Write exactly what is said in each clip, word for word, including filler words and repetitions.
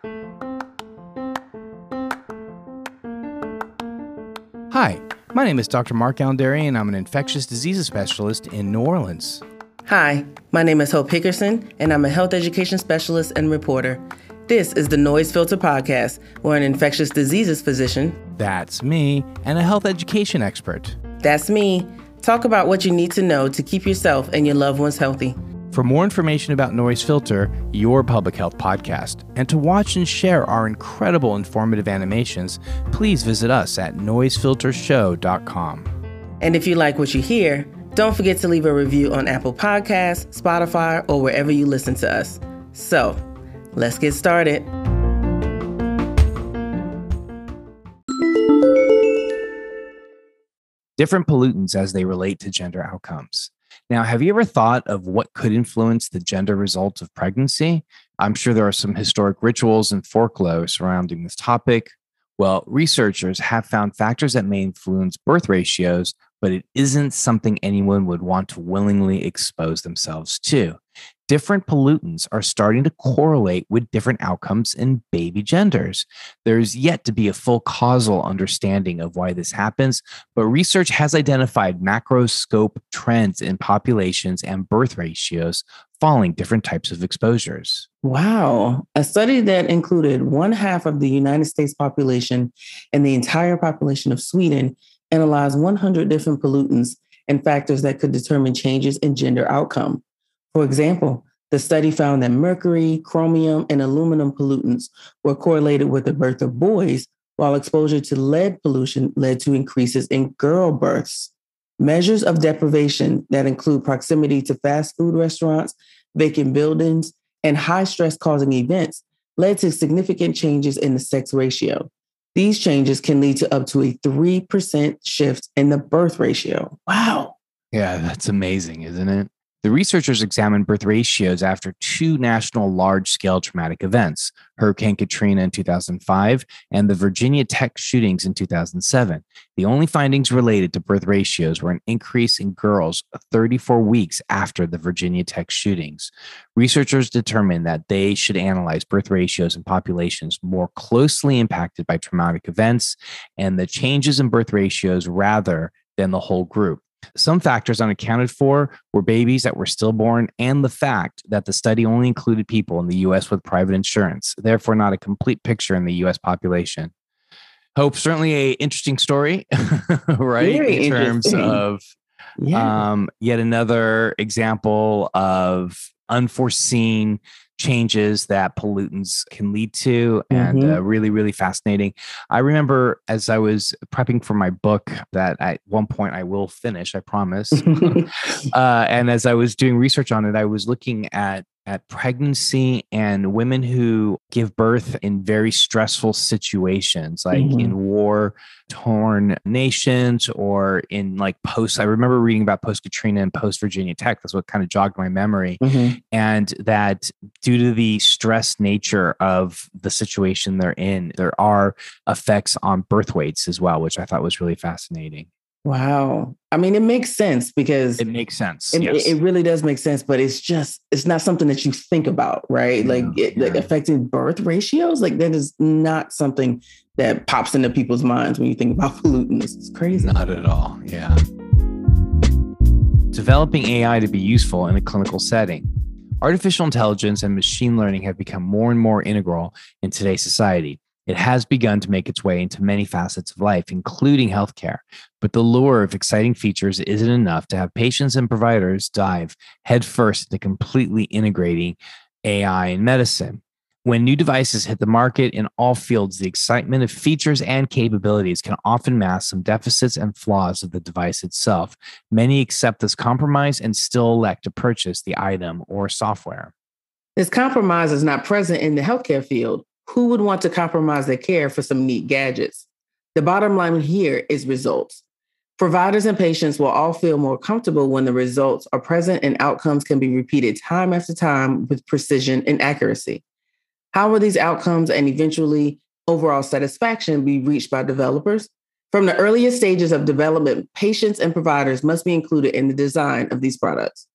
Hi, my name is Doctor Mark Alendary, and I'm an infectious diseases specialist in New Orleans. Hi, my name is Hope Hickerson, and I'm a health education specialist and reporter. This is the Noise Filter Podcast, where an infectious diseases physician, That's me, and a health education expert, that's me, talk about what you need to know to keep yourself and your loved ones healthy. For more information about Noise Filter, your public health podcast, and to watch and share our incredible informative animations, please visit us at noise filter show dot com. And if you like what you hear, don't forget to leave a review on Apple Podcasts, Spotify, or wherever you listen to us. So, let's get started. Different pollutants as they relate to gender outcomes. Now, have you ever thought of what could influence the gender results of pregnancy? I'm sure there are some historic rituals and folklore surrounding this topic. Well, researchers have found factors that may influence birth ratios, but it isn't something anyone would want to willingly expose themselves to. Different pollutants are starting to correlate with different outcomes in baby genders. There's yet to be a full causal understanding of why this happens, but research has identified macroscope trends in populations and birth ratios following different types of exposures. Wow. A study that included one half of the United States population and the entire population of Sweden analyzed one hundred different pollutants and factors that could determine changes in gender outcome. For example, the study found that mercury, chromium, and aluminum pollutants were correlated with the birth of boys, while exposure to lead pollution led to increases in girl births. Measures of deprivation that include proximity to fast food restaurants, vacant buildings, and high stress causing events led to significant changes in the sex ratio. These changes can lead to up to a three percent shift in the birth ratio. Wow. Yeah, that's amazing, isn't it? The researchers examined birth ratios after two national large-scale traumatic events, Hurricane Katrina in two thousand five and the Virginia Tech shootings in two thousand seven. The only findings related to birth ratios were an increase in girls thirty-four weeks after the Virginia Tech shootings. Researchers determined that they should analyze birth ratios in populations more closely impacted by traumatic events and the changes in birth ratios rather than the whole group. Some factors unaccounted for were babies that were stillborn and the fact that the study only included people in the U S with private insurance, therefore not a complete picture in the U S population. Hope, certainly an interesting story, right? Very in terms of yeah. um, yet another example of unforeseen changes that pollutants can lead to, and Mm-hmm. uh, really, really fascinating. I remember as I was prepping for my book that at one point I will finish, I promise. uh, and as I was doing research on it, I was looking at at pregnancy and women who give birth in very stressful situations, like Mhm. in war-torn nations or in like post. I remember reading about post-Katrina and post-Virginia Tech. That's what kind of jogged my memory. Mhm. And that due to the stress nature of the situation they're in, there are effects on birth weights as well, which I thought was really fascinating. Wow. I mean, it makes sense because It makes sense. it, Yes. it really does make sense, but it's just, it's not something that you think about, right? Like, Yeah, it, like yeah. affecting birth ratios. Like that is not something that pops into people's minds when you think about pollutants. It's crazy. Not at all. Yeah. Developing A I to be useful in a clinical setting. Artificial intelligence and machine learning have become more and more integral in today's society. It has begun to make its way into many facets of life, including healthcare. But the lure of exciting features isn't enough to have patients and providers dive headfirst into completely integrating A I in medicine. When new devices hit the market in all fields, the excitement of features and capabilities can often mask some deficits and flaws of the device itself. Many accept this compromise and still elect to purchase the item or software. This compromise is not present in the healthcare field. Who would want to compromise their care for some neat gadgets? The bottom line here is results. Providers and patients will all feel more comfortable when the results are present and outcomes can be repeated time after time with precision and accuracy. How will these outcomes and eventually overall satisfaction be reached by developers? From the earliest stages of development, patients and providers must be included in the design of these products.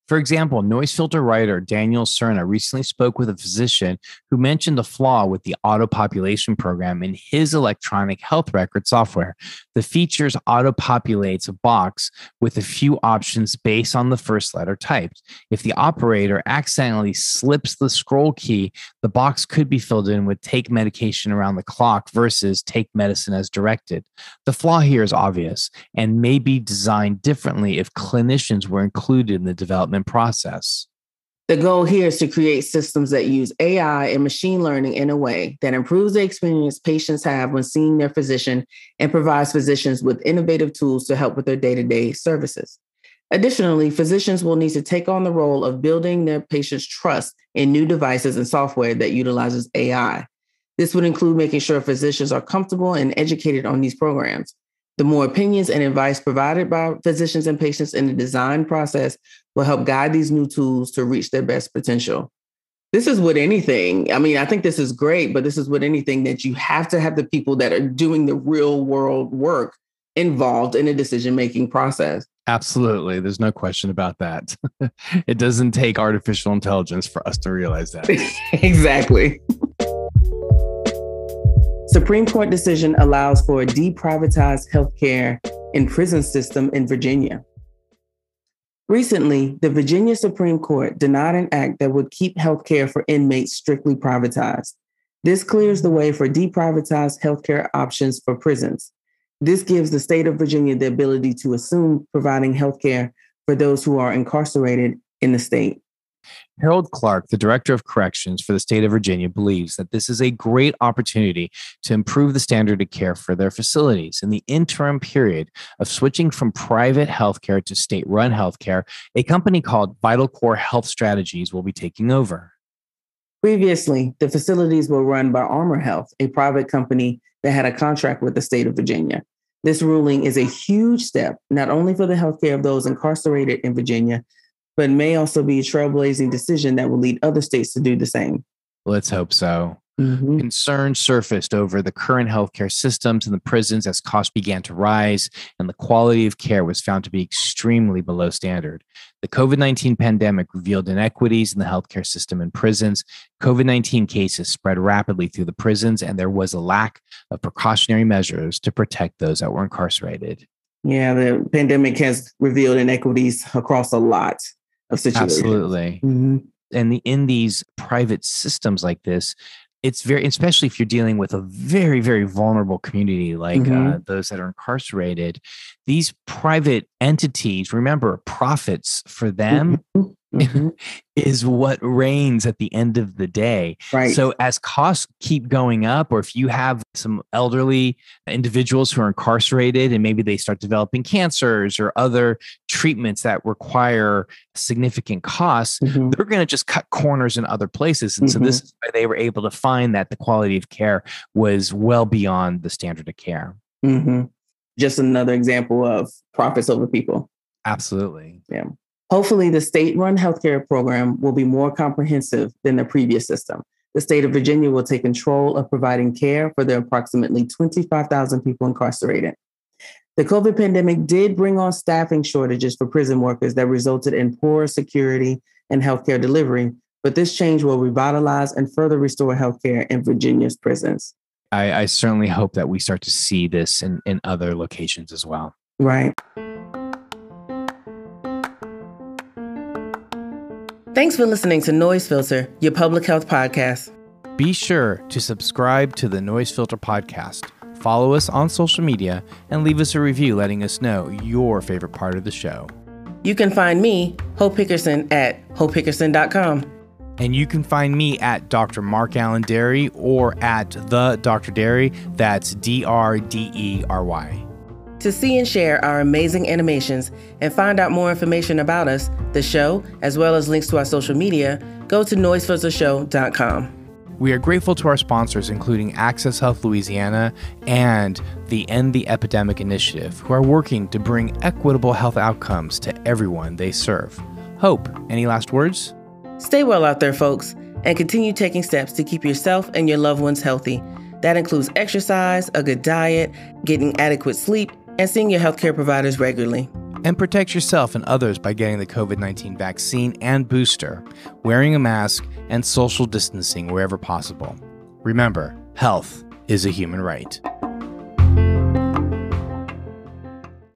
For example, Noise Filter writer Daniel Cerna recently spoke with a physician who mentioned a flaw with the auto-population program in his electronic health record software. The features auto-populates a box with a few options based on the first letter typed. If the operator accidentally slips the scroll key, the box could be filled in with take medication around the clock versus take medicine as directed. The flaw here is obvious and may be designed differently if clinicians were included in the development process. The goal here is to create systems that use A I and machine learning in a way that improves the experience patients have when seeing their physician and provides physicians with innovative tools to help with their day-to-day services. Additionally, physicians will need to take on the role of building their patients' trust in new devices and software that utilizes A I. This would include making sure physicians are comfortable and educated on these programs. The more opinions and advice provided by physicians and patients in the design process will help guide these new tools to reach their best potential. This is with anything. I mean, I think this is great, but this is with anything that you have to have the people that are doing the real world work involved in a decision-making process. Absolutely. There's no question about that. It doesn't take artificial intelligence for us to realize that. Exactly. Supreme Court decision allows for a deprivatized healthcare in prison system in Virginia. Recently, the Virginia Supreme Court denied an act that would keep healthcare for inmates strictly privatized. This clears the way for deprivatized healthcare options for prisons. This gives the state of Virginia the ability to assume providing healthcare for those who are incarcerated in the state. Harold Clark, the Director of Corrections for the state of Virginia, believes that this is a great opportunity to improve the standard of care for their facilities. In the interim period of switching from private healthcare to state-run healthcare, a company called VitalCore Health Strategies will be taking over. Previously, the facilities were run by Armor Health, a private company that had a contract with the state of Virginia. This ruling is a huge step, not only for the healthcare of those incarcerated in Virginia, but may also be a trailblazing decision that will lead other states to do the same. Let's hope so. Mm-hmm. Concerns surfaced over the current healthcare systems in the prisons as costs began to rise, and the quality of care was found to be extremely below standard. The COVID nineteen pandemic revealed inequities in the healthcare system in prisons. COVID nineteen cases spread rapidly through the prisons, and there was a lack of precautionary measures to protect those that were incarcerated. Yeah, the pandemic has revealed inequities across a lot of situations. Absolutely. Mm-hmm. And the, in these private systems like this, it's very, especially if you're dealing with a very, very vulnerable community like mm-hmm. uh, those that are incarcerated, these private entities, remember, profits for them mm-hmm. is what reigns at the end of the day. Right. So as costs keep going up, or if you have some elderly individuals who are incarcerated and maybe they start developing cancers or other treatments that require significant costs, mm-hmm. they're going to just cut corners in other places. And mm-hmm. so this is why they were able to find that the quality of care was well beyond the standard of care. Mm-hmm. Just another example of profits over people. Absolutely. Yeah. Hopefully, the state-run healthcare program will be more comprehensive than the previous system. The state of Virginia will take control of providing care for the approximately twenty-five thousand people incarcerated. The COVID pandemic did bring on staffing shortages for prison workers that resulted in poor security and healthcare delivery, but this change will revitalize and further restore healthcare in Virginia's prisons. I, I certainly hope that we start to see this in, in other locations as well. Right. Thanks for listening to Noise Filter, your public health podcast. Be sure to subscribe to the Noise Filter podcast, follow us on social media, and leave us a review letting us know your favorite part of the show. You can find me, Hope Hickerson, at hope hickerson dot com. And you can find me at Doctor Mark Allen Derry or at the Doctor Derry. That's D R D E R Y. To see and share our amazing animations and find out more information about us, the show, as well as links to our social media, go to noise filter show dot com. We are grateful to our sponsors, including Access Health Louisiana and the End the Epidemic Initiative, who are working to bring equitable health outcomes to everyone they serve. Hope, any last words? Stay well out there, folks, and continue taking steps to keep yourself and your loved ones healthy. That includes exercise, a good diet, getting adequate sleep, and seeing your healthcare providers regularly. And protect yourself and others by getting the COVID nineteen vaccine and booster, wearing a mask, and social distancing wherever possible. Remember, health is a human right.